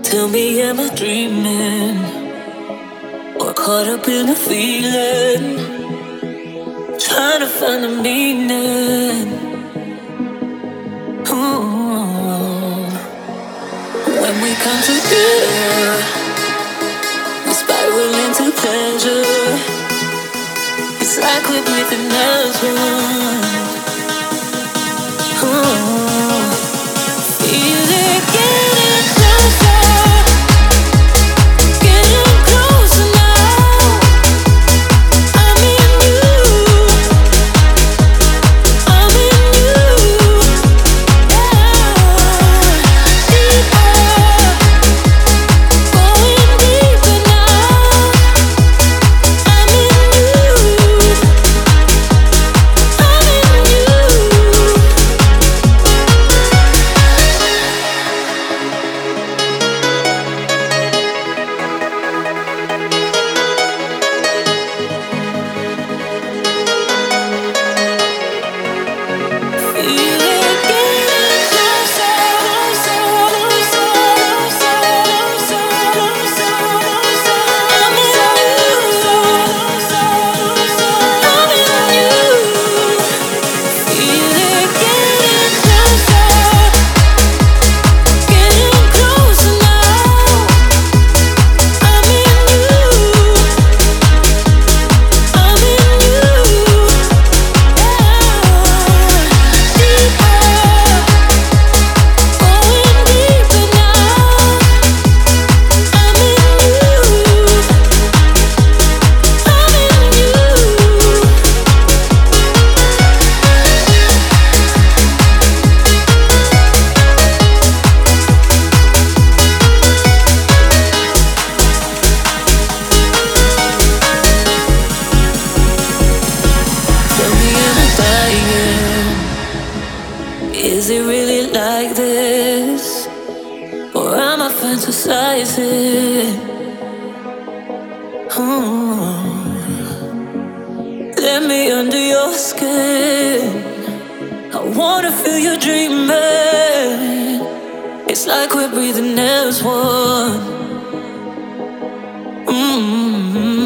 Tell me, am I dreaming? Or caught up in a feeling? Trying to find a meaning. Ooh. When we come together, we spiral into pleasure. It's like we're breathing as one. Ooh. Feel it getting closer, getting closer now. I'm in you, I'm in you, yeah. Deeper, going deeper now. I'm in you, I'm in you. Is it really like this? Or am I fantasizing? Let me under your skin. I wanna feel you dreaming. It's like we're breathing as one.